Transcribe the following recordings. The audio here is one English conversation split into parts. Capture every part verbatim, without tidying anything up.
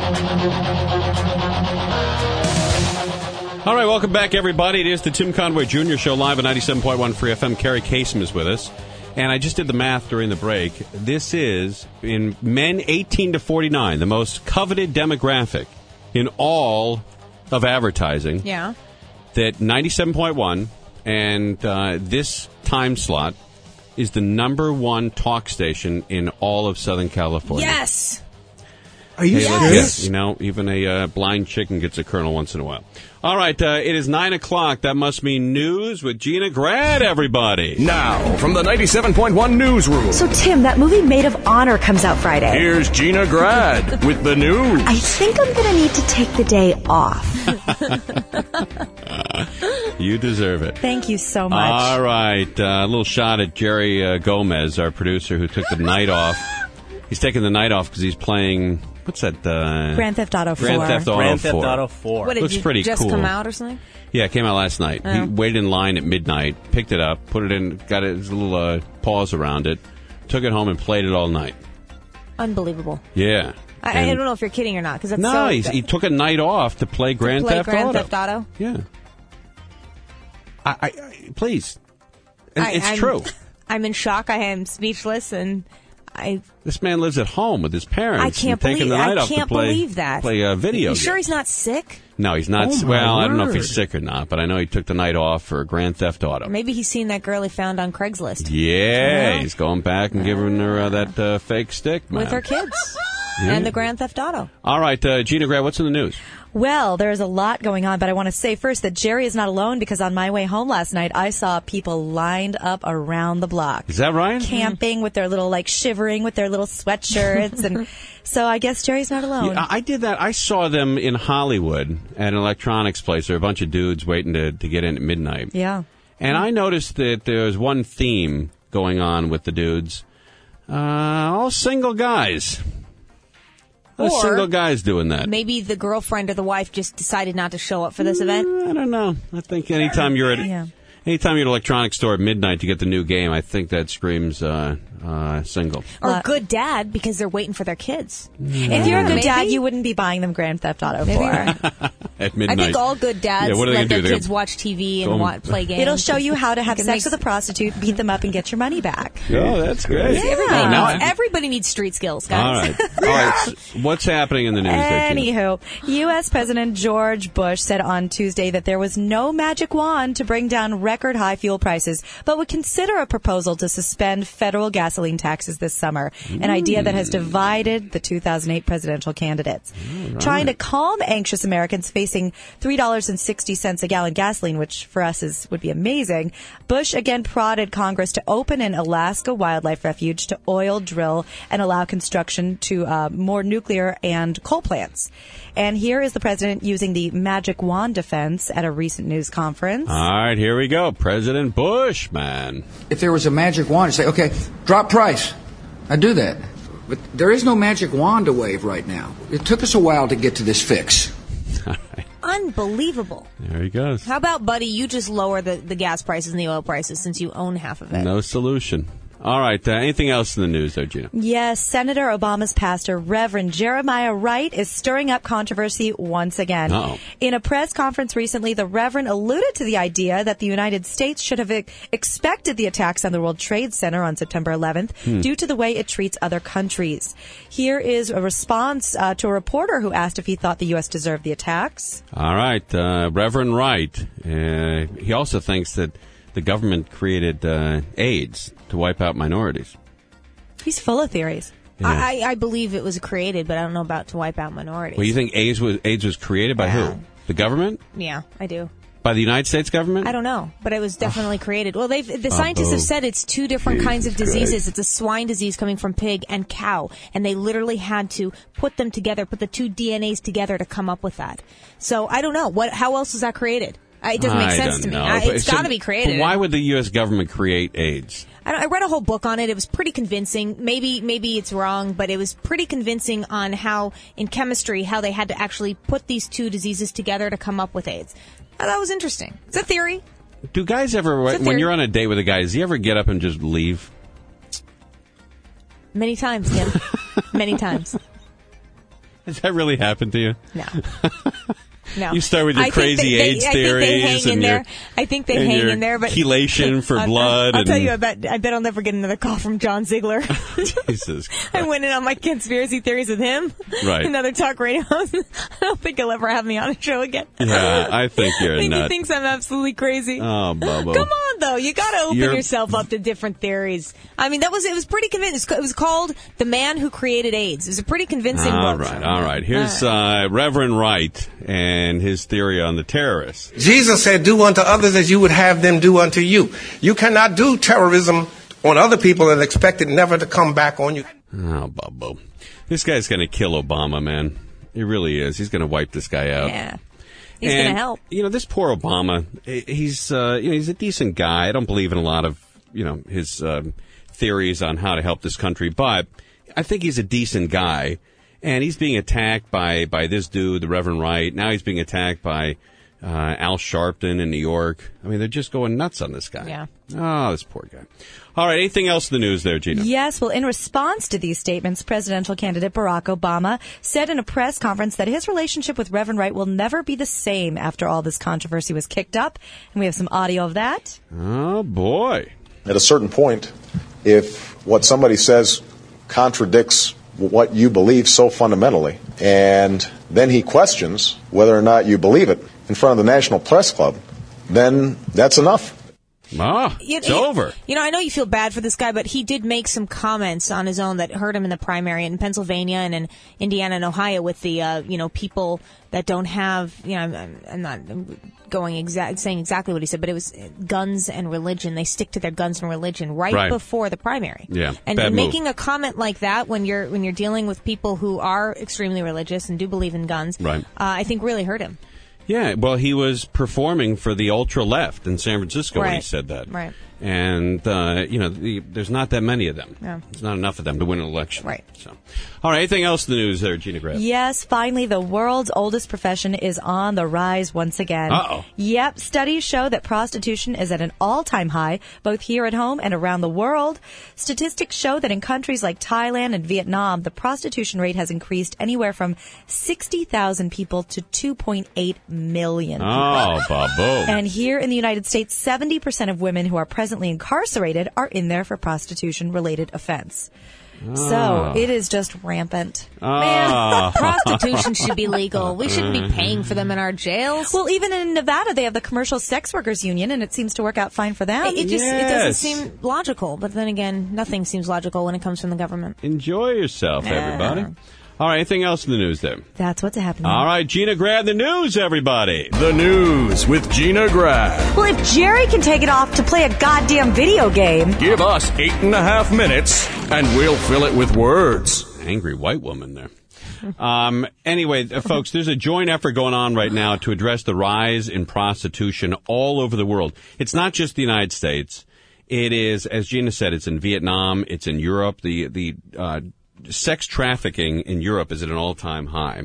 All right, welcome back, everybody. It is the Tim Conway Junior Show live at ninety-seven point one Free F M. Carrie Kasem is with us. And I just did the math during the break. This is, in men eighteen to forty-nine, the most coveted demographic in all of advertising. Yeah. That ninety-seven point one and uh, this time slot is the number one talk station in all of Southern California. Yes! Are you Hey, serious? yes, you know, even a uh, blind chicken gets a kernel once in a while. All right, uh, it is nine o'clock. That must mean news with Gina Grad, everybody. Now, from the ninety-seven point one newsroom, So, Tim, that movie Maid of Honor comes out Friday. here's Gina Grad with the news. I think I'm going to need to take the day off. You deserve it. Thank you so much. All right, uh, a little shot at Jerry uh, Gomez, our producer, who took the night off. He's taking the night off because he's playing, what's that? Uh, Grand Theft Auto four. Grand Theft Auto Grand Theft four. Auto four. What, did Looks you pretty just cool. come out or something? Yeah, it came out last night. He Oh. waited in line at midnight, picked it up, put it in, got a little uh, pause around it, took it home and played it all night. Unbelievable. Yeah. I, I And- don't know if you're kidding or not, because that's No, so... he's, he took a night off to play Grand play Theft Grand Auto. Theft Auto? Yeah. I, I, I please. It- I- it's I'm- true. I'm in shock. I am speechless, and I This man lives at home with his parents. I can't and taking believe the night I off can't to play, believe that. Play a video. You sure game. he's not sick? No, he's not. Oh, my well, I don't know if word. he's sick or not, but I know he took the night off for Grand Theft Auto. Maybe he's seen that girl he found on Craigslist Yeah, Well. he's going back and giving her uh, that uh, fake stick, man. with her kids Yeah. and the Grand Theft Auto. All right, uh, Gina Gray, what's in the news? Well, there's a lot going on, but I want to say first that Jerry is not alone because on my way home last night, I saw people lined up around the block. Is that right? Camping with their little, like, shivering with their little sweatshirts. And so I guess Jerry's not alone. Yeah, I did that. I saw them in Hollywood at an electronics place. There were a bunch of dudes waiting to, to get in at midnight. Yeah. And I noticed that there was one theme going on with the dudes. Uh, all single guys. All Or single guys doing that. Maybe the girlfriend or the wife just decided not to show up for this event. I don't know. I think anytime you're at Yeah. anytime you're at an electronics store at midnight to get the new game, I think that screams uh, uh, single. Or Uh, good dad because they're waiting for their kids. If you're a good Maybe. dad, you wouldn't be buying them Grand Theft Auto Maybe four. you're right. At I midnight. think all good dads Yeah, what are they let gonna their do? kids They're- watch T V and Go- wa- play games. It'll show you how to have It sex makes- with a prostitute, beat them up, and get your money back. Oh, that's great. Yeah. Everybody, Oh, now needs, I- everybody needs street skills, all guys. right. All right. So what's happening in the news there, Gina? Anywho, U S. President George Bush said on Tuesday that there was no magic wand to bring down record high fuel prices, but would consider a proposal to suspend federal gasoline taxes this summer, an idea that has divided the two thousand eight presidential candidates. Trying to calm anxious Americans facing three dollars and sixty cents a gallon gasoline, which for us is would be amazing, Bush again prodded Congress to open an Alaska wildlife refuge to oil drill and allow construction to uh, more nuclear and coal plants. And here is the president using the magic wand defense at a recent news conference. All right, here we go. President Bush, man. If there was a magic wand, say, okay, drop price. I do that. But there is no magic wand to wave right now. It took us a while to get to this fix. Unbelievable. There he goes. How about, buddy, you just lower the, the gas prices and the oil prices since you own half of it? No solution. All right. Uh, anything else in the news, though, Gina? Yes, Senator Obama's pastor, Reverend Jeremiah Wright, is stirring up controversy once again. Uh-oh. In a press conference recently, the Reverend alluded to the idea that the United States should have ex- expected the attacks on the World Trade Center on September eleventh Hmm. due to the way it treats other countries. Here is a response uh, to a reporter who asked if he thought the U S deserved the attacks. All right. Uh, Reverend Wright. Uh, he also thinks that the government created uh, AIDS to wipe out minorities. He's full of theories. Yeah. I, I believe it was created, but I don't know about to wipe out minorities. Well, you think AIDS was AIDS was created by Yeah. who? The government? Yeah, I do. By the United States government? I don't know, but it was definitely created. Well, they've the scientists boo. have said it's two different Jesus kinds of diseases. Christ. It's a swine disease coming from pig and cow, and they literally had to put them together, put the two D N As together to come up with that. So I don't know what. How else was that created? I- It doesn't make I sense don't to me. know. I, But it's so- got to be created. But why would the U S government create AIDS? I, don't, I read a whole book on it. It was pretty convincing. Maybe maybe it's wrong, but it was pretty convincing on how, in chemistry, how they had to actually put these two diseases together to come up with AIDS. Oh, that was interesting. It's a theory. Do guys ever, It's a when theory. you're on a date with a guy, does he ever get up and just leave? Many times, Tim. Many times. Has that really happened to you? No. No. You start with your I crazy they, AIDS I theories think they hang and in your, there. I think they and hang your in there, but chelation for I'll, blood. I'll, I'll and, tell you, I bet I bet I'll never get another call from John Ziegler. Jesus Christ. I went in on my conspiracy theories with him. Right. Another talk radio host. I don't think he'll ever have me on a show again. Yeah, I think you're I think a nut. he thinks I'm absolutely crazy. Oh, Bubba. Come on, though. You got to open You're- yourself up to different theories. I mean, that was it was pretty convincing. It was called "The Man Who Created AIDS." It was a pretty convincing All book. right, all right. Here's uh, Reverend Wright and his theory on the terrorists. Jesus said, do unto others as you would have them do unto you. You cannot do terrorism on other people and expect it never to come back on you. Oh, Bubba. This guy's going to kill Obama, man. He really is. He's going to wipe this guy out. Yeah. He's And, going to help. You know, this poor Obama, he's uh, you know, he's a decent guy. I don't believe in a lot of, you know, his um, theories on how to help this country, but I think he's a decent guy. And he's being attacked by, by this dude, the Reverend Wright. Now he's being attacked by uh, Al Sharpton in New York. I mean, they're just going nuts on this guy. Yeah. Oh, this poor guy. All right, anything else in the news there, Gina? Yes, well, in response to these statements, presidential candidate Barack Obama said in a press conference that his relationship with Reverend Wright will never be the same after all this controversy was kicked up. And we have some audio of that. Oh, boy. At a certain point, if what somebody says contradicts what you believe so fundamentally, and then he questions whether or not you believe it in front of the National Press Club, then that's enough. Ah, You- it's you- over. You know, I know you feel bad for this guy, but he did make some comments on his own that hurt him in the primary in Pennsylvania and in Indiana and Ohio with the, uh, you know, people that don't have, you know, I'm, I'm not going exact, saying exactly what he said, but it was guns and religion. They stick to their guns and religion right, Right. before the primary. Yeah, And, bad and move. making a comment like that when you're, when you're dealing with people who are extremely religious and do believe in guns, Right. uh, I think really hurt him. Yeah, well, he was performing for the ultra left in San Francisco when he Right. said that. Right. And, uh, you know, the, there's not that many of them. Yeah. There's not enough of them to win an election. Right. So, all right, anything else in the news there, Gina Graff? Yes, finally, the world's oldest profession is on the rise once again. Uh-oh. Yep, studies show that prostitution is at an all-time high, both here at home and around the world. Statistics show that in countries like Thailand and Vietnam, the prostitution rate has increased anywhere from sixty thousand people to two point eight million people. Oh, Bobo. And here in the United States, seventy percent of women who are presently incarcerated are in there for prostitution-related offense. So it is just rampant. Ah. Prostitution should be legal. We shouldn't be paying for them in our jails. Well, even in Nevada, they have the Commercial Sex Workers Union, and it seems to work out fine for them. It just it doesn't Yes. seem logical. But then again, nothing seems logical when it comes from the government. Enjoy yourself, everybody. All right, anything else in the news there? That's what's happening. All right, Gina Grab the news, everybody. The news with Gina Grab. Well, if Jerry can take it off to play a goddamn video game. Give us eight and a half minutes, and we'll fill it with words. Angry white woman there. Um, anyway, uh, folks, there's a joint effort going on right now to address the rise in prostitution all over the world. It's not just the United States. It is, as Gina said, it's in Vietnam. It's in Europe. The, the, uh, sex trafficking in Europe is at an all-time high.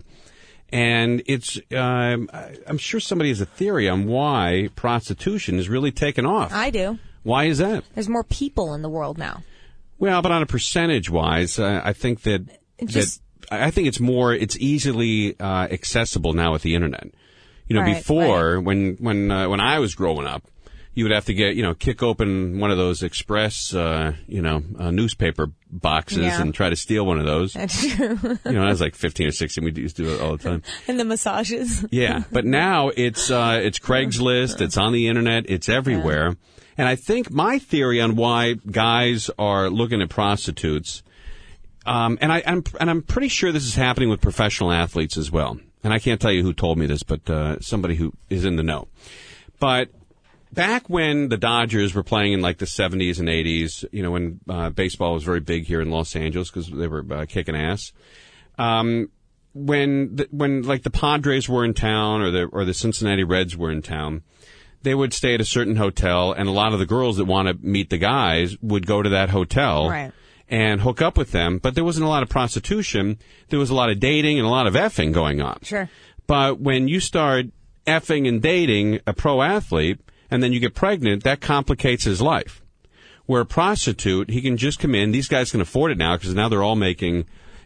And it's, um, I'm sure somebody has a theory on why prostitution is really taken off. I do. Why is that? There's more people in the world now. Well, but on a percentage-wise, uh, I think that, It just- that I think it's more, it's easily uh, accessible now with the internet. You know, Right, before, when when uh, when I was growing up, you would have to get, you know, kick open one of those express, uh, you know, uh, newspaper boxes Yeah. and try to steal one of those. That's true. You know, I was like fifteen or sixteen. We used to do it all the time. And the massages. Yeah, but now it's uh, it's Craigslist. It's on the internet. It's everywhere. And I think my theory on why guys are looking at prostitutes, um, and I, I'm and I'm pretty sure this is happening with professional athletes as well. And I can't tell you who told me this, but uh, somebody who is in the know. But back when the Dodgers were playing in like the seventies and eighties, you know, when uh, baseball was very big here in Los Angeles because they were uh, kicking ass. Um, when the, when like the Padres were in town or the or the Cincinnati Reds were in town, they would stay at a certain hotel, and a lot of the girls that want to meet the guys would go to that hotel. Right. And hook up with them, but there wasn't a lot of prostitution. There was a lot of dating and a lot of effing going on. Sure. But when you start effing and dating a pro athlete, and then you get pregnant, that complicates his life. Where a prostitute, he can just come in. These guys can afford it now because now they're all making,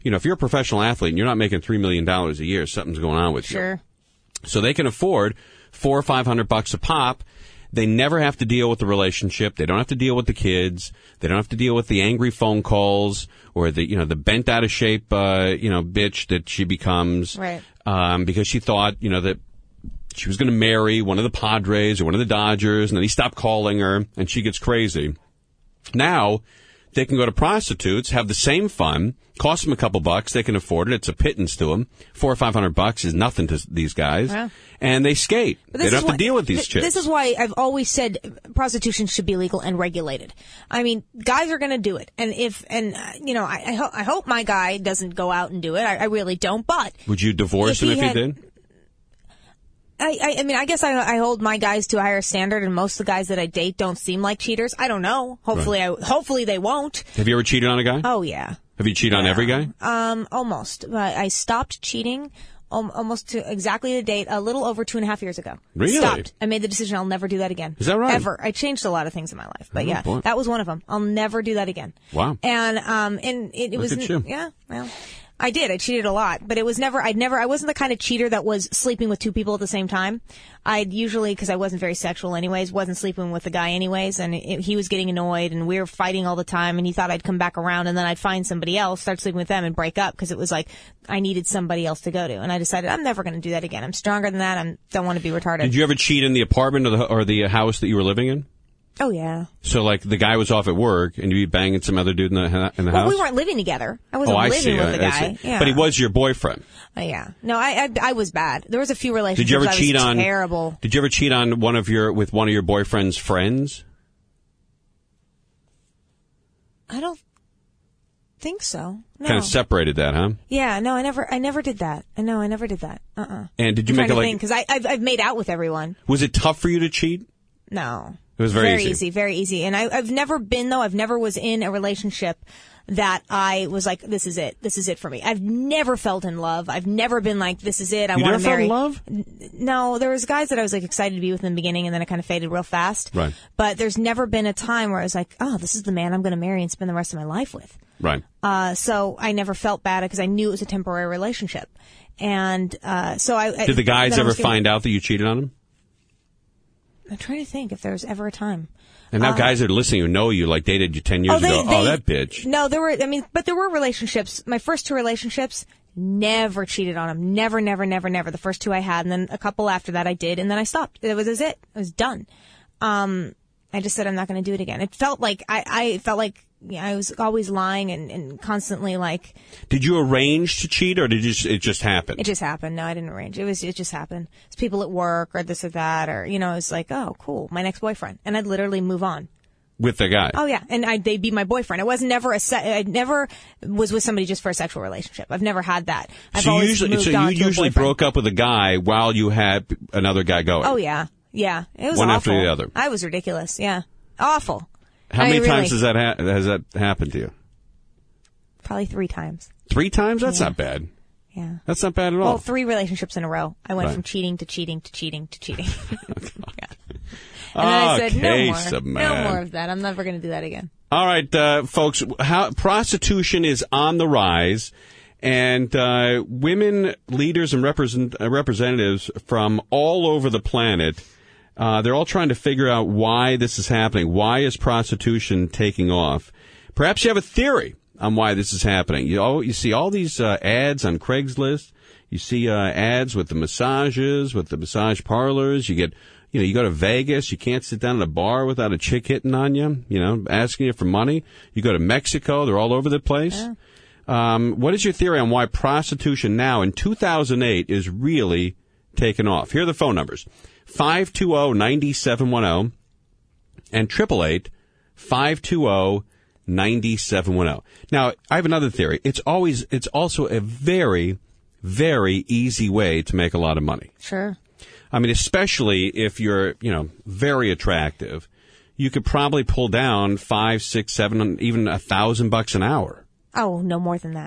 you know, if you're a professional athlete and you're not making three million dollars a year, something's going on with you. Sure. So they can afford four or five hundred bucks a pop. They never have to deal with the relationship. They don't have to deal with the kids. They don't have to deal with the angry phone calls or the, you know, the bent out of shape, uh, you know, bitch that she becomes. Right. Um, because she thought, you know, that she was going to marry one of the Padres or one of the Dodgers, and then he stopped calling her, and she gets crazy. Now, they can go to prostitutes, have the same fun, cost them a couple bucks, they can afford it, it's a pittance to them. Four or five hundred bucks is nothing to these guys. Yeah. And they skate. They don't have why, to deal with these th- chicks. This is why I've always said prostitution should be legal and regulated. I mean, guys are going to do it. And if, and, uh, you know, I, I, ho- I hope my guy doesn't go out and do it. I, I really don't, but. Would you divorce if him he if had, he did? I, I, I mean, I guess I, I hold my guys to a higher standard, and most of the guys that I date don't seem like cheaters. I don't know. Hopefully, Right. I hopefully they won't. Have you ever cheated on a guy? Oh yeah. Have you cheated on every guy? Um, almost. I, I stopped cheating um, almost to exactly the date a little over two and a half years ago. Really? Stopped. I made the decision I'll never do that again. Is that right? Ever. I changed a lot of things in my life, but Oh, yeah, boy. that was one of them. I'll never do that again. Wow. And um, and it, it Look was at you. yeah, well. I did. I cheated a lot, but it was never, I'd never, I wasn't the kind of cheater that was sleeping with two people at the same time. I'd usually, because I wasn't very sexual anyways, wasn't sleeping with the guy anyways, and it, he was getting annoyed, and we were fighting all the time, and he thought I'd come back around, and then I'd find somebody else, start sleeping with them, and break up, because it was like, I needed somebody else to go to. And I decided, I'm never going to do that again. I'm stronger than that. I don't want to be retarded. Did you ever cheat in the apartment or the, or the house that you were living in? Oh, yeah. So, like, the guy was off at work, and you be banging some other dude in the, in the Well, house? we weren't living together. I wasn't oh, I living see. with the I, I guy. see. Yeah. But he was your boyfriend. Oh, yeah. No, I, I I was bad. There was a few relationships Did you ever I was cheat on? terrible. Did you ever cheat on one of your with one of your boyfriend's friends? I don't think so. No. Kind of separated that, huh? Yeah, no, I never, I never did that. I know, I never did that. Uh, uh And did you I'm make it trying to like? think, because I, I've, I've made out with everyone. Was it tough for you to cheat? No, It was very easy. very easy. And I, I've never been though. I've never was in a relationship that I was like, this is it. This is it for me. I've never felt in love. I've never been like, this is it. I You want never to felt marry. in love? No, there was guys that I was like excited to be with in the beginning, and then it kind of faded real fast. Right. But there's never been a time where I was like, oh, this is the man I'm going to marry and spend the rest of my life with. Right. Uh, so I never felt bad because I knew it was a temporary relationship. And, uh, so I, Did the guys then I ever was gonna- find out that you cheated on them? I'm trying to think if there was ever a time. And now guys that are listening who know you, like dated you ten years Uh, they- ago. oh, they- that bitch. No, there were, I mean, but there were relationships. My first two relationships, never cheated on them. Never, never, never, never. The first two I had, and then a couple after that I did, and then I stopped. It was, it was it. It was done. Um, I just said I'm not going to do it again. It felt like, I, I felt like, yeah, I was always lying and, and constantly like, Did you arrange to cheat, or did you, just- it just happen? it just happened. No, I didn't arrange. It was, it just happened. It's people at work or this or that, or, you know, it was like, oh, cool, my next boyfriend. And I'd literally move on. With the guy? Oh yeah, and I, they'd be my boyfriend. I was never a se- I never was with somebody just for a sexual relationship. I've never had that. I've so you always usually, moved so on you to a usually boyfriend. broke up with a guy while you had another guy going. Oh yeah, yeah. It was One awful. after the other. I was ridiculous. Yeah, awful. How I many really- times has that ha- has that happened to you? Probably three times. Three times? That's Yeah. not bad. Yeah. That's not bad at all. Well, three relationships in a row. I went Right. from cheating to cheating to cheating to cheating. Yeah. And then I said, no case more, of no man. more of that. I'm never going to do that again. All right, uh, folks, how, prostitution is on the rise, and uh, women leaders and represent, uh, representatives from all over the planet, uh, they're all trying to figure out why this is happening. Why is prostitution taking off? Perhaps you have a theory on why this is happening. You, all, you see all these uh, ads on Craigslist. You see uh, ads with the massages, with the massage parlors. You get... You know, you go to Vegas, you can't sit down at a bar without a chick hitting on you, you know, asking you for money. You go to Mexico, they're all over the place. Yeah. Um, what is your theory on why prostitution now in two thousand eight is really taken off? Here are the phone numbers. five two zero, nine seven one zero and eight eight eight, five two zero, nine seven one zero. Now, I have another theory. It's always, it's also a very, very easy way to make a lot of money. Sure. I mean, especially if you're, you know, very attractive, you could probably pull down five, six, seven, even a thousand bucks an hour. Oh, no more than that.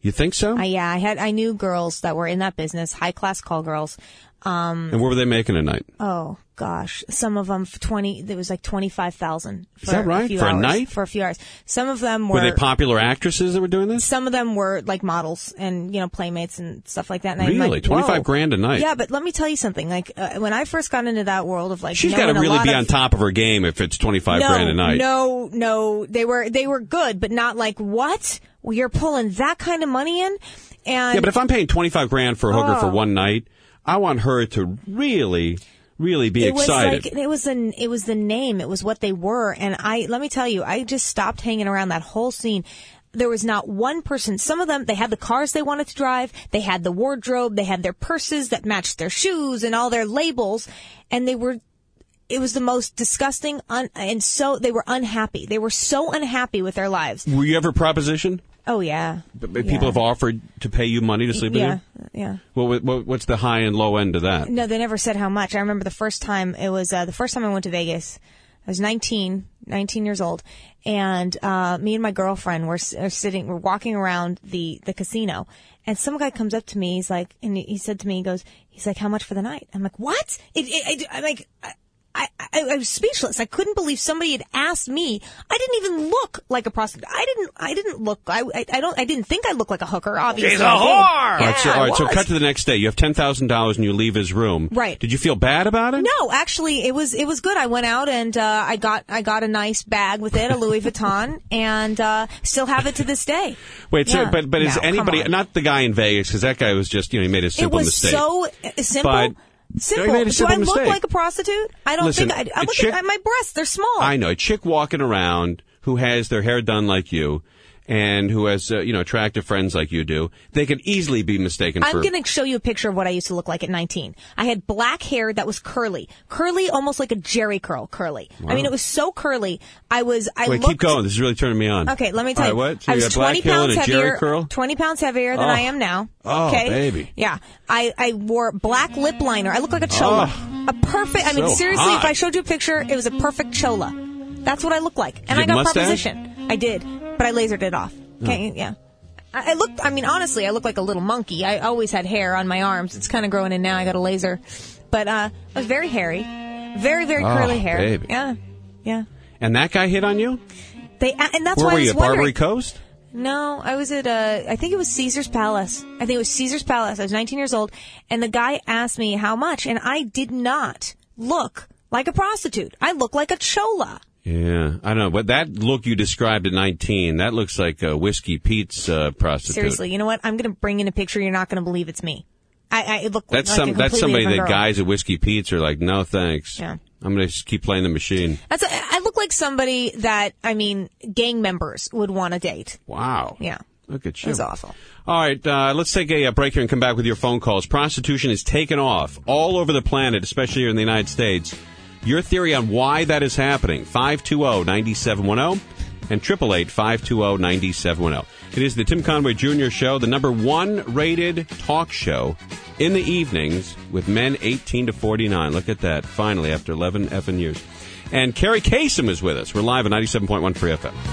You think so? I, yeah, I had I knew girls that were in that business, high class call girls. Um, and what were they making a night? Oh gosh, some of them for twenty. There was like twenty five thousand. Is that right? A few for hours, a night? For a few hours. Some of them were. Were they popular actresses that were doing this? Some of them were like models and you know playmates and stuff like that. And really, I'm like, twenty-five whoa. grand a night. Yeah, but let me tell you something. Like uh, when I first got into that world of like, she's got to really be of, on top of her game if it's twenty-five no, grand a night. No, no, they were they were good, but not like what? Well, you're pulling that kind of money in. And yeah, but if I'm paying twenty-five grand for a hooker oh. for one night, I want her to really, really be it excited. Was like, it was an, it was the name. It was what they were. And I, let me tell you, I just stopped hanging around that whole scene. There was not one person. Some of them, they had the cars they wanted to drive. They had the wardrobe. They had their purses that matched their shoes and all their labels. And they were, it was the most disgusting. Un, and so they were unhappy. They were so unhappy with their lives. Were you ever propositioned? Oh, yeah. People yeah. have offered to pay you money to sleep yeah. with you? Yeah, yeah. Well, what, what's the high and low end of that? No, they never said how much. I remember the first time, it was uh, the first time I went to Vegas. I was nineteen, nineteen years old, and uh me and my girlfriend were, are sitting, we're walking around the, the casino, and some guy comes up to me, he's like, and he said to me, he goes, he's like, how much for the night? I'm like, what? It, it, I, I'm like, I, I, I, I was speechless. I couldn't believe somebody had asked me. I didn't even look like a prostitute. I didn't. I didn't look. I. I, I don't. I didn't think I looked like a hooker. Obviously, she's a I whore. did. All Yeah, right, so, all right, I so was. cut to the next day. You have ten thousand dollars and you leave his room. Right. Did you feel bad about it? No, actually, it was it was good. I went out and uh, I got I got a nice bag with it, a Louis Vuitton, and uh, still have it to this day. Wait, Yeah. so but but is No, come anybody on. not the guy in Vegas because that guy was just you know he made a simple it was mistake. so uh, simple. But Simple. he made a Do simple I look mistake. like a prostitute? I don't Listen, think I. I a look chick- at my breasts; they're small. I know a chick walking around who has their hair done like you. And who has, uh, you know, attractive friends like you do, they could easily be mistaken I'm for... I'm going to show you a picture of what I used to look like at nineteen. I had black hair that was curly. Curly, almost like a Jerry curl curly. Wow. I mean, it was so curly. I was, I Wait, looked... keep going. This is really turning me on. Okay, let me tell All you. right, what? So I you was got black twenty hair pounds and a heavier, Jerry curl? twenty pounds heavier than Oh. I am now. Oh, okay? baby. Yeah. I, I wore black lip liner. I look like a chola. Oh. A perfect, I mean, So seriously, hot. if I showed you a picture, it was a perfect chola. That's what I look like. And you I have got mustache? proposition. I did, but I lasered it off. Okay, yeah. I I looked, I mean, honestly, I look like a little monkey. I always had hair on my arms. It's kind of growing in now. I got a laser. But uh, I was very hairy. Very, very Oh, curly hair. baby. Yeah. Yeah. And that guy hit on you? They, and that's Where why were I was you, at wondering. Barbary Coast? No, I was at, uh, I think it was Caesar's Palace. I think it was Caesar's Palace. I was nineteen years old. And the guy asked me how much. And I did not look like a prostitute. I look like a chola. Yeah, I don't know, but that look you described at nineteen, that looks like a Whiskey Pete's uh, prostitute. Seriously, you know what? I'm going to bring in a picture. You're not going to believe it's me. I, I it look That's like some. a That's completely somebody that different girl. guys at Whiskey Pete's are like, no thanks. Yeah. I'm going to just keep playing the machine. That's a, I look like somebody that, I mean, gang members would want to date. Wow. Yeah. Look at you. It was awful. All right, uh, let's take a, a break here and come back with your phone calls. Prostitution is taken off all over the planet, especially here in the United States. Your theory on why that is happening, five two zero, nine seven one zero and eight eight eight, five two zero, nine seven one zero. It is the Tim Conway Junior Show, the number one rated talk show in the evenings with men eighteen to forty-nine. Look at that, finally, after eleven effing years. And Carrie Kasem is with us. We're live at ninety-seven point one Free F M.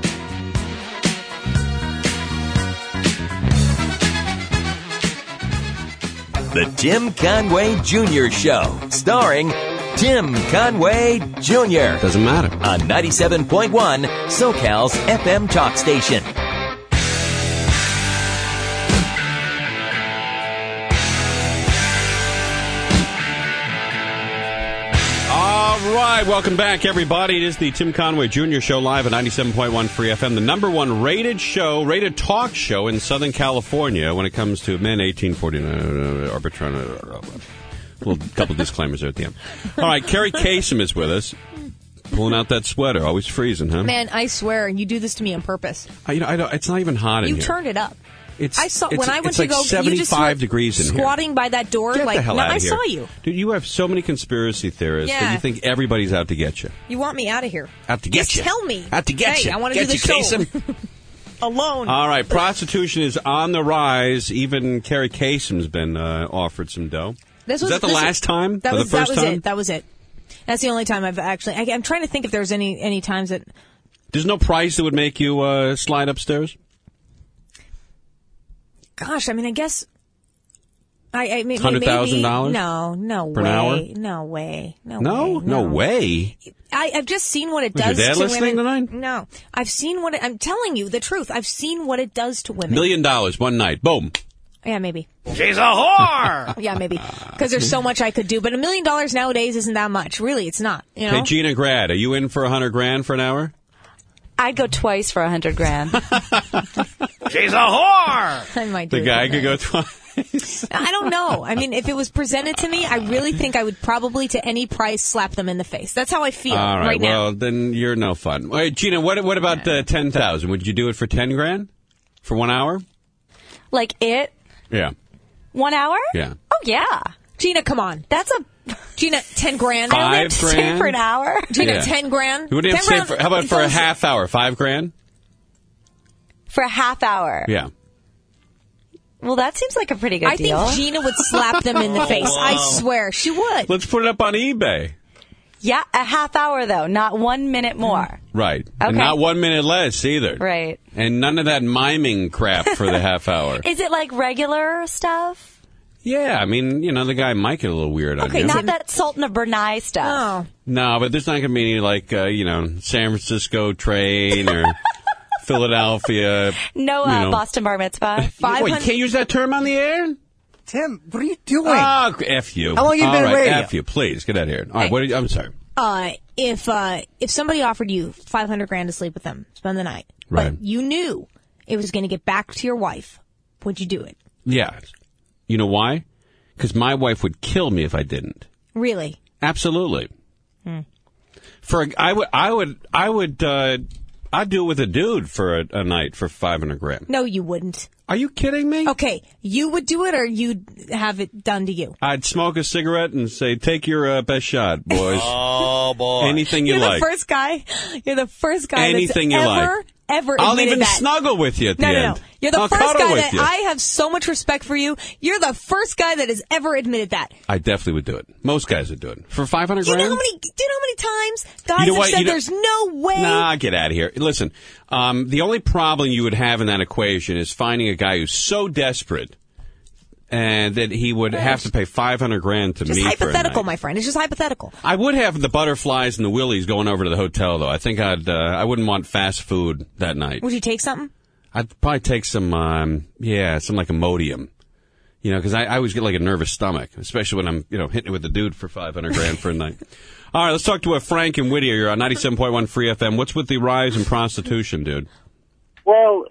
The Tim Conway Junior Show, starring Tim Conway Junior Doesn't matter. On ninety-seven point one, SoCal's F M talk station. All right, welcome back, everybody. It is the Tim Conway Junior Show live at ninety-seven point one Free F M, the number one rated show, rated talk show in Southern California when it comes to men eighteen forty-nine, arbitration. A little couple disclaimers there at the end. All right, Carrie Kasem is with us, pulling out that sweater, always freezing, huh? Man, I swear, you do this to me on purpose. I, you know, I don't, it's not even hot in You here. turned it up. It's, I saw it's, when I went it's to like go. You just seventy-five were degrees in here. squatting by that door. Get like the hell no, out of I here. saw you. Dude, you have so many conspiracy theorists that Yeah. you think everybody's out to get you. You want me out of here? Out to get Just you. tell me. Out to get hey, you. I want to Get do the you, show Kasem. alone. All right, prostitution is on the rise. Even Carrie Kasem's been uh, offered some dough. This was, was that the this, last time? That or was the first that was time? it. That was it. That's the only time I've actually. I, I'm trying to think if there's any any times that. There's no price that would make you uh, slide upstairs? Gosh, I mean, I guess. I, I mean, Hundred thousand dollars? No, no For way. an hour? No way. No, No, way. no way. I, I've just seen what it Was does your dad to listening women. tonight? No, I've seen what it, I'm telling you the truth. I've seen what it does to women. Million dollars one night. Boom. Yeah, maybe. She's a whore. Yeah, maybe. Because there's so much I could do, but a million dollars nowadays isn't that much. Really, it's not. You know. Hey, Gina Grad, are you in for a hundred grand for an hour? I'd go twice for a hundred grand. She's a whore. I might do The it guy for could that. go twice. I don't know. I mean, if it was presented to me, I really think I would probably, to any price, slap them in the face. That's how I feel All right, right now. well, then you're no fun. All right, Gina, what what about uh, ten thousand? Would you do it for ten grand for one hour? Like it? Yeah, One hour? yeah. Oh, yeah. Gina, come on. That's a... Gina, ten grand. Five I only have to stay grand? for an hour. Gina, Yeah. ten grand. You wouldn't have to ten say for, grand how about for a goes- half hour? Five grand? For a half hour. Yeah. Well, that seems like a pretty good I deal. think Gina would slap them in the face. I swear, she would. Let's put it up on eBay. Yeah, a half hour, though. Not one minute more. Right. And Okay. not one minute less either. Right. And none of that miming crap for the half hour. Is it like regular stuff? Yeah, I mean, you know, the guy might get a little weird on Okay, you. not that Sultan of Brunei stuff. Oh. No, but there's not going to be any, like, uh, you know, San Francisco train or Philadelphia. No uh, you know. Boston bar mitzvah. What, you can't use that term on the air? Tim, what are you doing? Oh, F you. How long you All been right, radio? F you, please. Get out of here. All right, what are you, I'm sorry. Uh, if uh, if somebody offered you five hundred grand to sleep with them, spend the night, Right. but you knew it was going to get back to your wife, would you do it? Yeah. You know why? Because my wife would kill me if I didn't. Really? Absolutely. Hmm. For a, I would, I would, I would, uh, I'd do it with a dude for a, a night for five hundred grand. No, you wouldn't. Are you kidding me? Okay, you would do it, or you'd have it done to you. I'd smoke a cigarette and say, "Take your uh, best shot, boys." Oh, boy. Anything you You're like. the first guy. You're the first guy Anything that's you ever, like. ever I'll admitted even that. snuggle with you at No, the no, end. no. You're the I'll first cuddle guy with that you. I have so much respect for you. You're the first guy that has ever admitted that. I definitely would do it. Most guys would do it for five hundred Do you grand. know how many? Do you know how many times guys You know have what? said You know- there's no way? Nah, get out of here. Listen, um, the only problem you would have in that equation is finding a guy who's so desperate and that he would have to pay five hundred grand to Just me for a hypothetical, night. my friend. It's just hypothetical. I would have the butterflies and the willies going over to the hotel, though. I think I'd. Uh, I wouldn't want fast food that night. Would you take something? I'd probably take some. Um, yeah, some like Imodium. You know, because I, I always get like a nervous stomach, especially when I'm, you know, hitting it with a dude for five hundred grand for a night. All right, let's talk to a Frank in Whittier. You're on ninety-seven point one Free F M. What's with the rise in prostitution, dude? Well,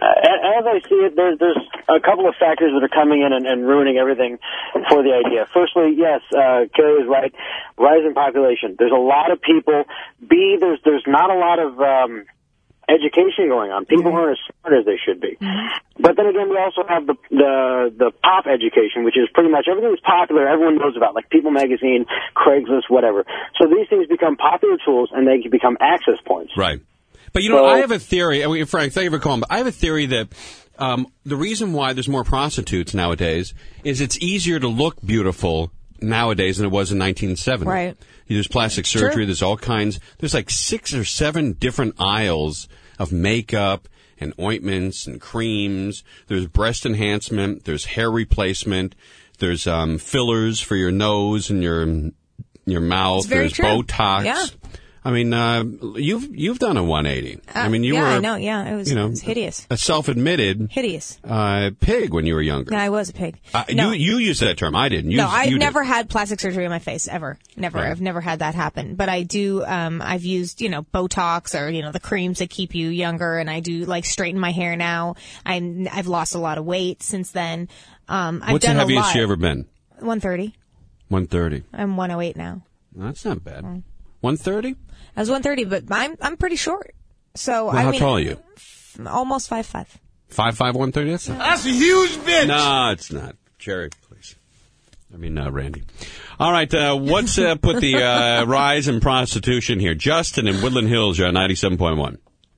as I see it, there's there's a couple of factors that are coming in and, and ruining everything for the idea. Firstly, yes, uh, Kerry is right. Rise in population. There's a lot of people. B, there's there's not a lot of um, education going on. People aren't as smart as they should be. But then again, we also have the the the pop education, which is pretty much everything that's popular, everyone knows about, like People Magazine, Craigslist, whatever. So these things become popular tools, and they can become access points. Right. But, you know, So- I have a theory. I mean, Frank, thank you for calling. But I have a theory that um, the reason why there's more prostitutes nowadays is it's easier to look beautiful nowadays than it was in nineteen seventy. Right. There's plastic True. surgery. There's all kinds. There's like six or seven different aisles of makeup and ointments and creams. There's breast enhancement. There's hair replacement. There's um, fillers for your nose and your your mouth. It's very There's true. Botox. Yeah. I mean, uh, you've you've done a one eighty. I mean, you Uh, yeah, were I know. Yeah, it was, you know it was hideous. a self-admitted Hideous. uh, pig when you were younger. No, I was a pig. Uh, no. You you used that term. I didn't. You, No, I've you did. never had plastic surgery on my face ever. Never. Right. I've never had that happen. But I do. Um, I've used you know Botox or you know the creams that keep you younger, and I do like straighten my hair now. I'm I've lost a lot of weight since then. Um, I've What's the done a heaviest lot. you ever been? one thirty. one thirty. I'm one oh eight now. That's not bad. one thirty? I was one thirty, but I'm I'm pretty short. So Well, I how mean, tall are you? almost five five. Five five one thirty. That's not. That's a huge bitch. No, it's not. Jerry, please. I mean, uh, Randy. All right, uh, what's uh, put the uh, rise in prostitution here? Justin in Woodland Hills, you're on ninety-seven point one.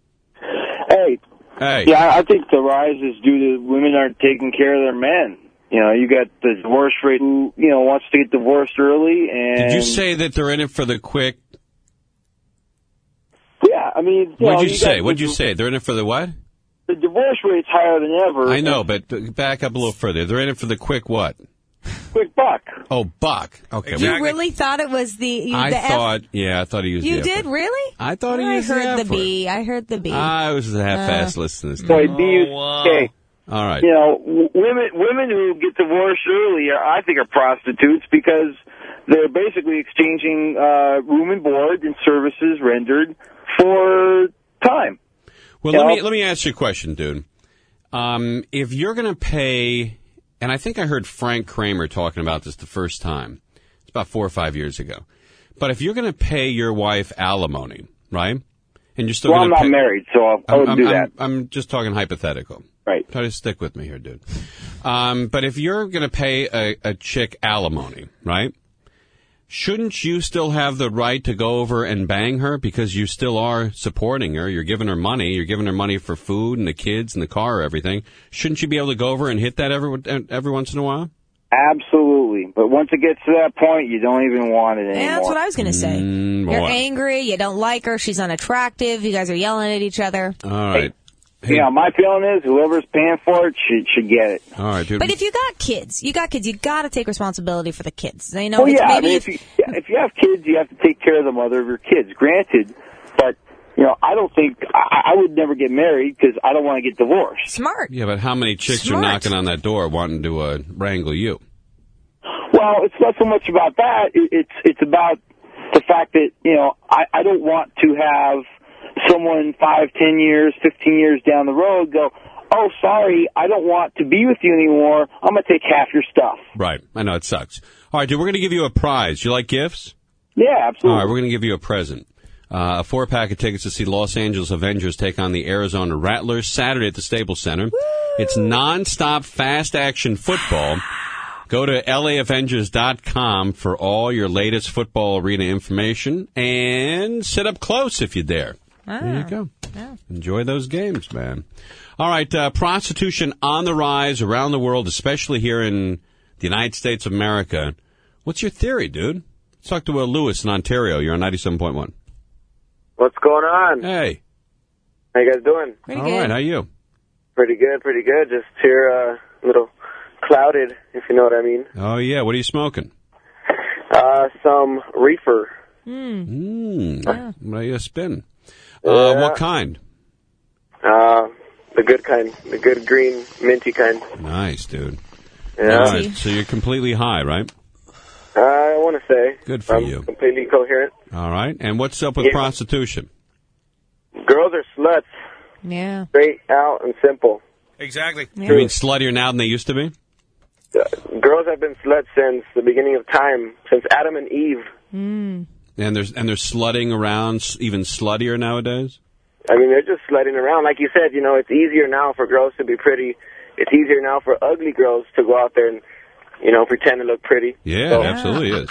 Hey, Hey. yeah, I think the rise is due to women aren't taking care of their men. You know, you got the divorce rate who, you know, wants to get divorced early. And Did you say that they're in it for the quick? Yeah, I mean, you What'd know, you, you say? got What'd the- you say? They're in it for the what? the divorce rate's higher than ever. I know, but back up a little further. They're in it for the quick what? Quick buck. Oh, buck. Okay. You really thought it was the you, I the F- thought, yeah, I thought he used You the F did word. really? I thought he I used heard the the F word. B. I heard the B. I was a half-assed Uh, listening to this. So thing. B U C K. All right. You know, w- women women who get divorced early, are, I think, are prostitutes because they're basically exchanging uh, room and board and services rendered for time. Well, You let know? me let me ask you a question, dude. Um, if you're going to pay, and I think I heard Frank Kramer talking about this the first time. It's about four or five years ago. But if you're going to pay your wife alimony, right? And you're still Well, going I'm to not pay, married, so I'll, I I'm, wouldn't I'm, do that. I'm, I'm just talking hypothetical. Right. Try to stick with me here, dude. Um, but if you're going to pay a, a chick alimony, right? Shouldn't you still have the right to go over and bang her because you still are supporting her? You're giving her money. You're giving her money for food and the kids and the car, everything. Shouldn't you be able to go over and hit that every every once in a while? Absolutely. But once it gets to that point, you don't even want it anymore. Yeah, that's what I was going to say. Mm, You're boy. angry. You don't like her. She's unattractive. You guys are yelling at each other. All right. You know, my feeling is whoever's paying for it should, should get it. All right, dude. But if you got kids, you got kids, you got to take responsibility for the kids. You know, Well, it's yeah, I maybe mean, if, if you, if you have kids, you have to take care of the mother of your kids, granted. But, you know, I don't think, I, I would never get married because I don't want to get divorced. Smart. Yeah, but how many chicks Smart. are knocking on that door wanting to uh, wrangle you? Well, it's not so much about that. It, it's it's about the fact that, you know, I, I don't want to have someone five, ten years, fifteen years down the road go, oh, sorry, I don't want to be with you anymore. I'm going to take half your stuff. Right. I know, it sucks. All right, dude, we're going to give you a prize. You like gifts? Yeah, absolutely. All right, we're going to give you a present. Uh, a four-pack of tickets to see Los Angeles Avengers take on the Arizona Rattlers Saturday at the Staples Center. Woo! It's non-stop fast-action football. Go to L A Avengers dot com for all your latest football arena information and sit up close if you dare. Ah, there you go. yeah. Enjoy those games, man. All right, uh, prostitution on the rise around the world, especially here in the United States of America. What's your theory, dude? Let's talk to uh, Lewis in Ontario. You're on ninety-seven point one. What's going on? Hey. How you guys doing? Pretty All good. right, how you? Pretty good, pretty good. Just here, uh, a little clouded, if you know what I mean. Oh, yeah. What are you smoking? Uh, some reefer. Mm. Mmm. What are you spin? Yeah. Uh, what kind? Uh, the good kind. The good green, minty kind. Nice, dude. Yeah. All right, so you're completely high, right? I want to say. Good for I'm you. completely coherent. All right. And what's up with Yeah. prostitution? Girls are sluts. Yeah. Straight out and simple. Exactly. Yeah. You mean sluttier now than they used to be? Uh, girls have been sluts since the beginning of time, since Adam and Eve. Mm. And there's and they're slutting around s- even sluttier nowadays? I mean, they're just slutting around. Like you said, you know, it's easier now for girls to be pretty. It's easier now for ugly girls to go out there and, you know, pretend to look pretty. Yeah, So- it absolutely is.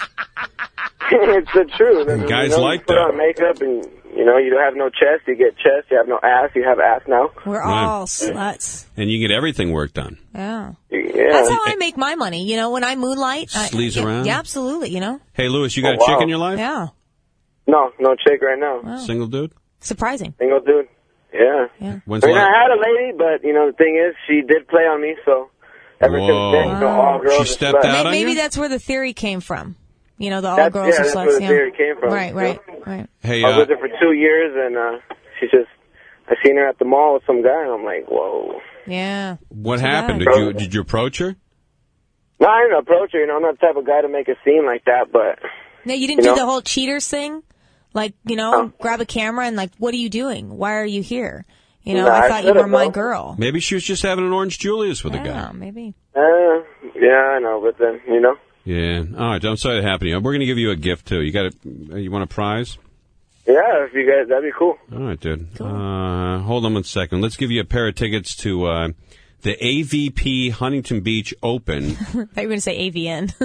It's the truth. And guys you know, like you put that. on makeup and, you know, you don't have no chest, you get chest. You have no ass, you have ass now. We're Right. all sluts. And you get everything work done. Yeah. Yeah. That's how I make my money. You know, when I moonlight. I- Sleaze yeah, around? Yeah, absolutely. You know? Hey, Lewis, you got Oh, a chick wow. in your life? Yeah. No, no chick right now. Wow. Single dude? Surprising. Single dude. Yeah. Yeah. When's I mean, the I la- had a lady, but, you know, the thing is, she did play on me, so ever Whoa. since then, you know, all girls She are stepped sluts. out May- on Maybe you? that's where the theory came from. You know, the all That's- girls yeah, are that's sluts. where the yeah. theory came from. Right, right, right. Hey, I was uh, with her for two years, and uh, she just, I seen her at the mall with some guy, and I'm like, whoa. Yeah. what Too happened? bad. Did you did you approach her? No, I didn't approach her, you know, I'm not the type of guy to make a scene like that, but... No, you didn't You do know? the whole cheaters thing? Like, you know, Huh? grab a camera and like, what are you doing? Why are you here? You know, Nah, I I thought you should've, were my though. girl. Maybe she was just having an Orange Julius with a Yeah, guy. maybe. Uh, yeah, I know, but then, you know... Yeah. All right. I'm sorry that happened to you. We're going to give you a gift, too. You got a, you want a prize? Yeah, if you guys, that'd be cool. All right, dude. Uh, hold on one second. Let's give you a pair of tickets to uh, the A V P Huntington Beach Open I thought you were going to say A V N.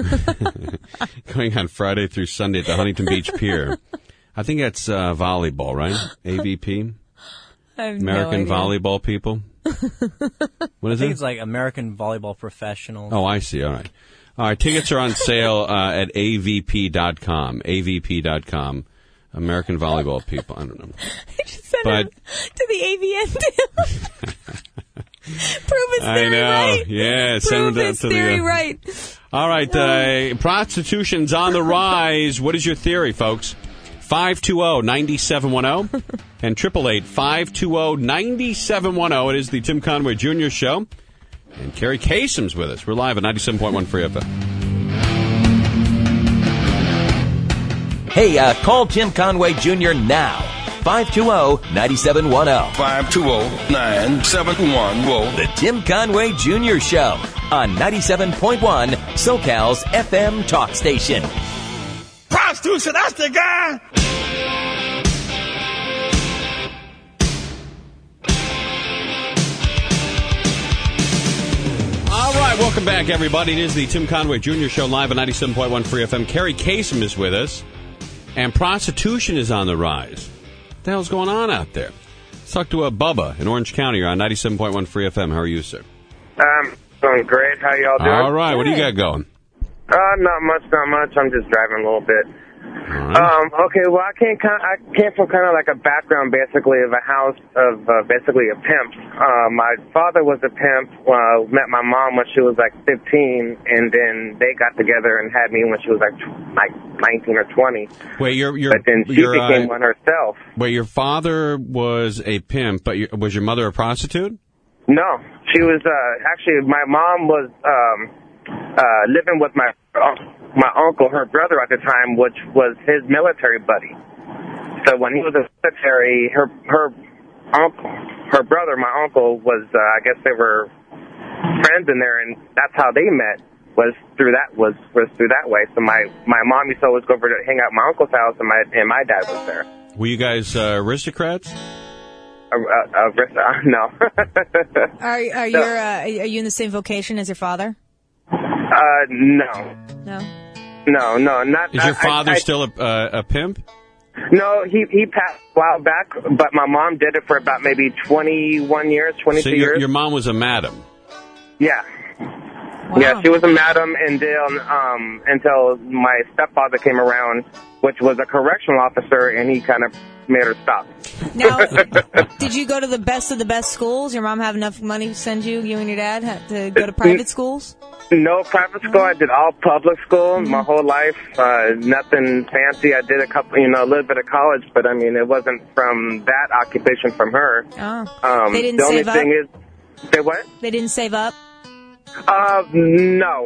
going on Friday through Sunday at the Huntington Beach Pier. I think that's uh, volleyball, right? A V P? I have American no idea. Volleyball People? What I is think it? it's like American Volleyball Professionals. Oh, I see. All right. All right. Tickets are on sale uh, at A V P dot com. A V P dot com. American volleyball people. I don't know. I just sent But- him to the A V N deal. Prove his I theory know. right. Yeah, send Prove them to, his to the. theory uh, right. All right, uh, prostitution's on the rise. What is your theory, folks? five two zero, nine seven one zero and triple eight five two zero, nine seven one zero. It is the Tim Conway Junior Show. And Carrie Kasem's with us. We're live at ninety-seven point one Free F M. Hey, uh, call Tim Conway Junior now. five two zero, nine seven one zero. five two zero, nine seven one zero. The Tim Conway Junior Show on ninety-seven point one SoCal's F M talk station. Prostitution, that's the guy. All right, welcome back, everybody. It is the Tim Conway Junior Show live at ninety-seven point one Free F M. Carrie Kasem is with us, and prostitution is on the rise. What the hell's going on out there? Let's talk to uh, Bubba in Orange County. You're on ninety-seven point one Free F M. How are you, sir? Um, doing great. How y'all doing? All right, what do you got going? Uh, not much, not much. I'm just driving a little bit. Right. Um, okay, well, I came kind of, I came from kind of like a background, basically, of a house of uh, basically a pimp. Uh, my father was a pimp. Uh, met my mom when she was like fifteen, and then they got together and had me when she was like tw- like nineteen or twenty. Wait, you're, you're, But then she you're, became uh, one herself. Wait, your father was a pimp, but your, was your mother a prostitute? No, she was uh, actually my mom was um, uh, living with my uh, my uncle, her brother at the time, which was his military buddy. So when he was in the military, her her uncle, her brother, my uncle, was uh, I guess they were friends in there, and that's how they met. Was through that was was through that way. So my my mom used to always go over to hang out at my uncle's house, and my and my dad was there. Were you guys uh, aristocrats? Uh, uh, uh, no. Are are you uh, are you in the same vocation as your father? Uh, no. No. No, no, not. Is your I- father I, I, still a, uh, a pimp? No, he he passed a while back, but my mom did it for about maybe twenty-one years, twenty-two So your, years. your mom was a madam. Yeah. Yeah, she was a madam until um until my stepfather came around, which was a correctional officer, and he kind of made her stop. Now, did you go to the best of the best schools? Your mom have enough money to send you, you and your dad, had to go to private schools? No private school. I did all public school my whole life. Uh, nothing fancy. I did a couple, you know, a little bit of college, but I mean, it wasn't from that occupation from her. Oh, Um, they didn't the only save up? thing is, say what? They didn't save up? Uh, no.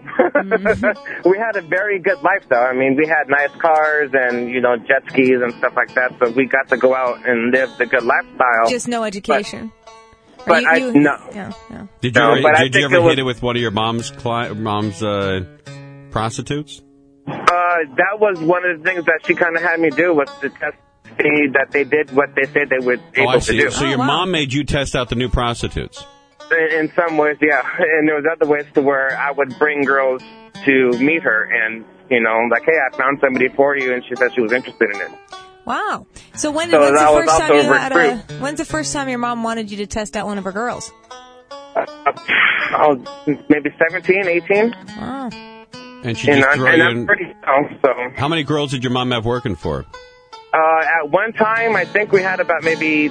We had a very good life, though. I mean, we had nice cars and, you know, jet skis and stuff like that, so we got to go out and live the good lifestyle. Just no education. But, but you, I, you, no. Yeah, yeah. Did you No, ever, but I did you think ever it was- hit it with one of your mom's cli- mom's uh, prostitutes? Uh, that was one of the things that she kind of had me do, was to test see that they did what they said they were able Oh, I to see. do. So your mom made you test out the new prostitutes. In, in some ways, yeah. And there was other ways to where I would bring girls to meet her and, you know, like, hey, I found somebody for you, and she said she was interested in it. Wow. So when So when's the that was first time also you had a, recruit. when's the first time your mom wanted you to test out one of her girls? Uh, I was maybe seventeen, eighteen. Wow. And she And, just I'm, threw and you I'm in. pretty young, so. How many girls did your mom have working for? Uh, at one time, I think we had about maybe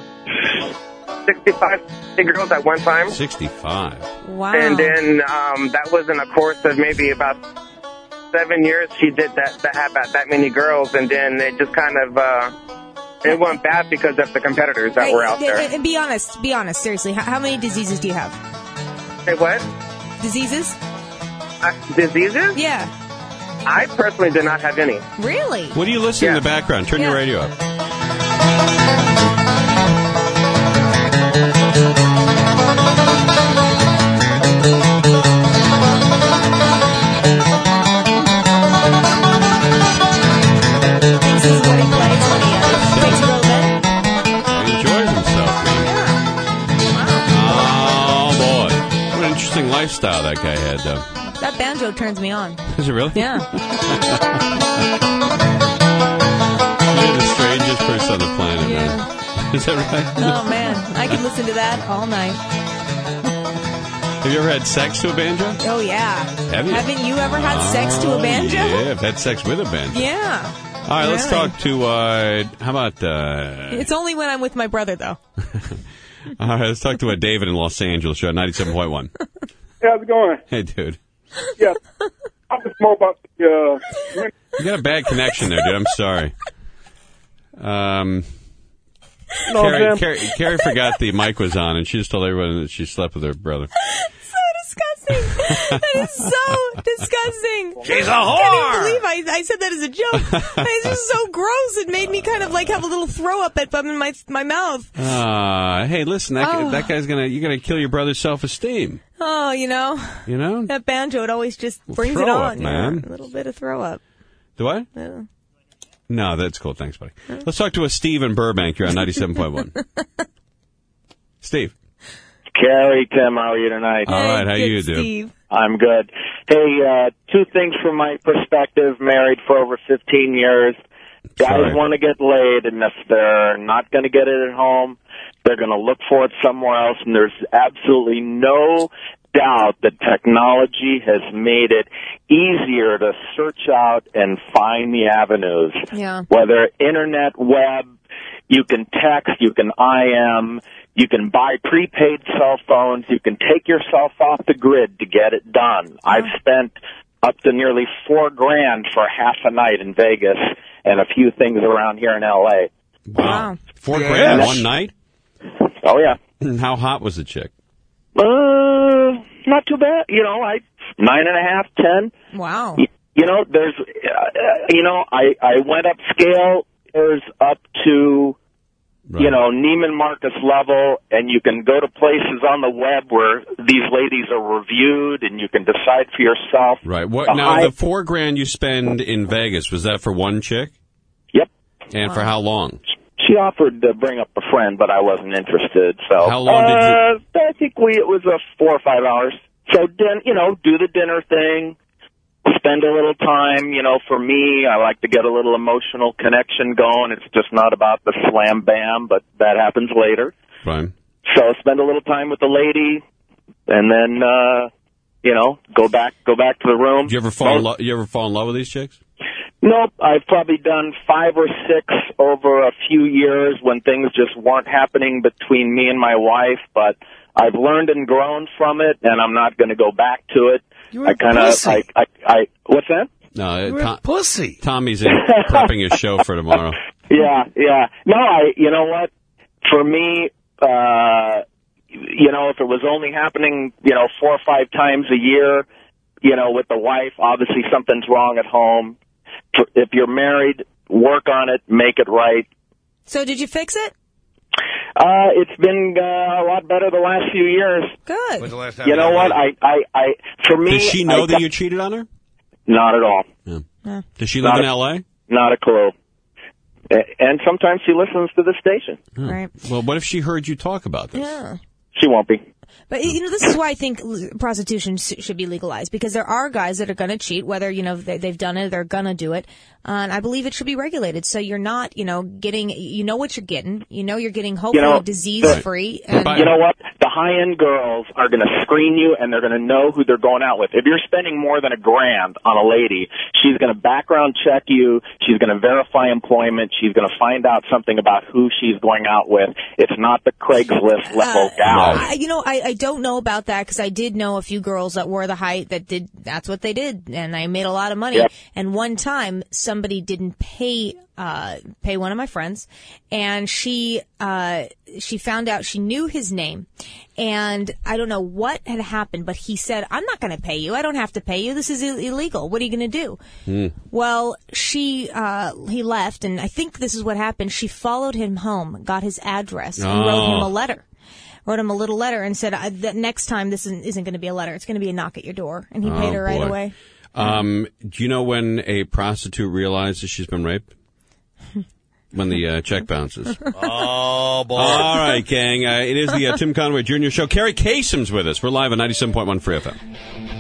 sixty-five girls at one time. sixty-five. Wow. And then um, that was in a course of maybe about seven years. She did that, that had about that many girls, and then it just kind of uh, it went bad because of the competitors that Hey, were out and- there. And be honest, be honest, seriously. How, how many diseases do you have? Say what? Diseases? Uh, diseases? Yeah. I personally did not have any. Really? What are you listening Yeah. in the background? Turn your Yeah. radio up. This is what he plays when he uh, takes a little bit. He enjoys himself, man. Oh, boy. What an interesting lifestyle that guy had, though. That banjo turns me on. Is it really? Yeah. You're the strangest person on the planet, Yeah. man. Is that right? Oh, man. I could listen to that all night. Have you ever had sex to a banjo? Oh, yeah. Have you? Haven't you ever had sex to a Oh, banjo? Yeah, I've had sex with a banjo. Yeah. All right, let's Really? talk to, uh, how about, uh, It's only when I'm with my brother, though. all right, let's talk to uh, David in Los Angeles. Show ninety-seven point one. Hey, how's it going? Hey, dude. Yeah. I was more about the, uh, You got a bad connection there, dude. I'm sorry. Um, No, Carrie, man. Carrie, Carrie forgot the mic was on, and she just told everyone that she slept with her brother. That is so disgusting. She's a I whore. can't even believe I, I said that as a joke. It's just so gross. It made me kind of like have a little throw up at in my my mouth. Uh, hey, listen, that, Oh. that guy's gonna, you're gonna kill your brother's self-esteem. Oh, you know, You know? that banjo, it always just brings it throw on. up, you know, man. A little bit of throw up. Do I? Yeah. No, that's cool. Thanks, buddy. Let's talk to a Steve in Burbank. You're on ninety-seven point one. Steve. Carrie, Tim, how are you tonight? All right, how you do? I'm good. Hey, uh, two things from my perspective, married for over fifteen years. Guys Sorry. want to get laid, and if they're not going to get it at home, they're going to look for it somewhere else, and there's absolutely no doubt that technology has made it easier to search out and find the avenues. Yeah. Whether internet, web, you can text, you can I M, you can buy prepaid cell phones, you can take yourself off the grid to get it done. I've spent up to nearly four grand for half a night in Vegas and a few things around here in L A. Wow. Four Yes. grand one night? Oh, yeah. How hot was the chick? Uh, not too bad. You know, I nine and a half, ten. Wow. You, you know, there's, uh, you know, I, I went upscale. There's up to, you know, Neiman Marcus level, and you can go to places on the web where these ladies are reviewed, and you can decide for yourself. Right. What The now? high- The four grand you spend in Vegas, was that for one chick? Yep. And for how long? She offered to bring up a friend, but I wasn't interested. So How long did uh, I think we it was a four or five hours. So then, you know, do the dinner thing, spend a little time. You know, for me, I like to get a little emotional connection going. It's just not about the slam bam, but that happens later. Fine. So spend a little time with the lady, and then uh, you know, go back go back to the room. Did you ever fall in lo- you ever fall in love with these chicks? Nope, I've probably done five or six over a few years when things just weren't happening between me and my wife, but I've learned and grown from it, and I'm not going to go back to it. You're I a kind of, pussy. I, I, I, what's that? No, You're a pussy. Tommy's in prepping his show for tomorrow. Yeah, yeah. No, I, you know what? For me, uh, you know, if it was only happening, you know, four or five times a year, you know, with the wife, obviously something's wrong at home. If you're married, work on it, make it right. So did you fix it? Uh, it's been uh, a lot better the last few years. Good. When's the last time You know you what? got I, I, I, for me, Does she know I that got- you cheated on her? Not at all. Yeah. Does she live Not in a- L A? Not a clue. A- And sometimes she listens to the station. Oh. Right. Well, what if she heard you talk about this? Yeah. She won't be. But, you know, this is why I think l- prostitution sh- should be legalized, because there are guys that are going to cheat, whether, you know, they, they've done it, they're going to do it. Uh, and I believe it should be regulated. So you're not, you know, getting, you know what you're getting. You know you're getting hopefully know, disease-free. the- And You know what? The high-end girls are going to screen you, and they're going to know who they're going out with. If you're spending more than a grand on a lady, she's going to background check you. She's going to verify employment. She's going to find out something about who she's going out with. It's not the Craigslist level gal. I, you know, I, I don't know about that because I did know a few girls that were the height that did, that's what they did. And I made a lot of money. Yep. And one time somebody didn't pay, uh, pay one of my friends, and she, uh, she found out she knew his name, and I don't know what had happened, but he said, I'm not going to pay you. I don't have to pay you. This is Ill- illegal. What are you going to do? Well, she, uh, he left, and I think this is what happened. She followed him home, got his address, and wrote him Oh. a letter. Wrote him a little letter and said, I, that next time this isn't, isn't going to be a letter. It's going to be a knock at your door. And he Oh, paid her right boy. away. Um, do you know when a prostitute realizes she's been raped? When the uh, check bounces. Oh, boy. All right, gang. Uh, it is the uh, Tim Conway Junior Show. Carrie Kasem's with us. We're live on ninety-seven point one Free F M.